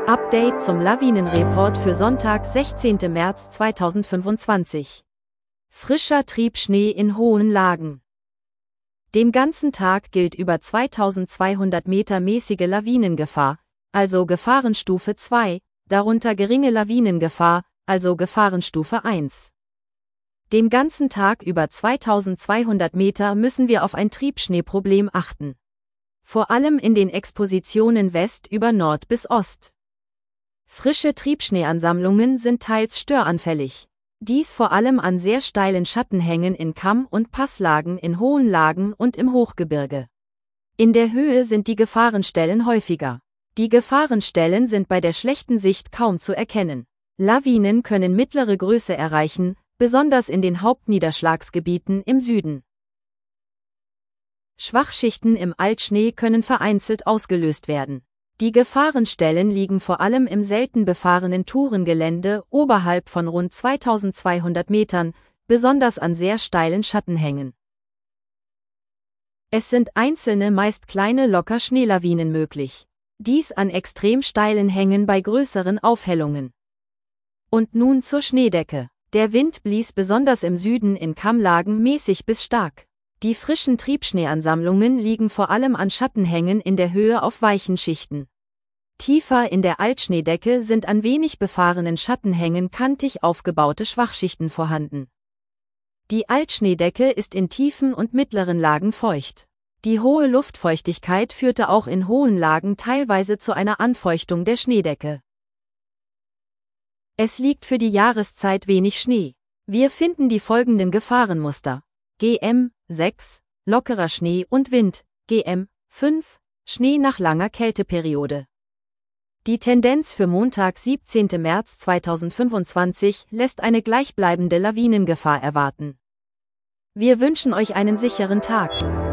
Update zum Lawinenreport für Sonntag, 16. März 2025. Frischer Triebschnee in hohen Lagen. Den ganzen Tag gilt über 2200 Meter mäßige Lawinengefahr, also Gefahrenstufe 2, darunter geringe Lawinengefahr, also Gefahrenstufe 1. Den ganzen Tag über 2200 Meter müssen wir auf ein Triebschneeproblem achten. Vor allem in den Expositionen West über Nord bis Ost. Frische Triebschneeansammlungen sind teils störanfällig. Dies vor allem an sehr steilen Schattenhängen in Kamm- und Passlagen in hohen Lagen und im Hochgebirge. In der Höhe sind die Gefahrenstellen häufiger. Die Gefahrenstellen sind bei der schlechten Sicht kaum zu erkennen. Lawinen können mittlere Größe erreichen, besonders in den Hauptniederschlagsgebieten im Süden. Schwachschichten im Altschnee können vereinzelt ausgelöst werden. Die Gefahrenstellen liegen vor allem im selten befahrenen Tourengelände oberhalb von rund 2200 Metern, besonders an sehr steilen Schattenhängen. Es sind einzelne, meist kleine Locker-Schneelawinen möglich. Dies an extrem steilen Hängen bei größeren Aufhellungen. Und nun zur Schneedecke. Der Wind blies besonders im Süden in Kammlagen mäßig bis stark. Die frischen Triebschneeansammlungen liegen vor allem an Schattenhängen in der Höhe auf weichen Schichten. Tiefer in der Altschneedecke sind an wenig befahrenen Schattenhängen kantig aufgebaute Schwachschichten vorhanden. Die Altschneedecke ist in tiefen und mittleren Lagen feucht. Die hohe Luftfeuchtigkeit führte auch in hohen Lagen teilweise zu einer Anfeuchtung der Schneedecke. Es liegt für die Jahreszeit wenig Schnee. Wir finden die folgenden Gefahrenmuster: GM 6, lockerer Schnee und Wind, GM 5, Schnee nach langer Kälteperiode. Die Tendenz für Montag, 17. März 2025, lässt eine gleichbleibende Lawinengefahr erwarten. Wir wünschen euch einen sicheren Tag.